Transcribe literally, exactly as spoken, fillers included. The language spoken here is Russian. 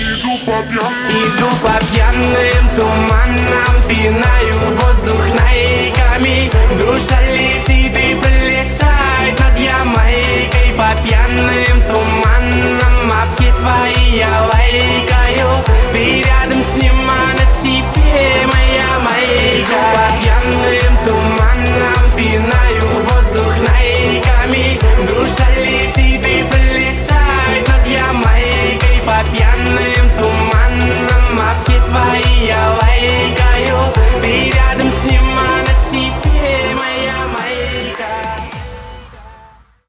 Иду по пьяным туманам, пинаю воздух нейками. Душа летит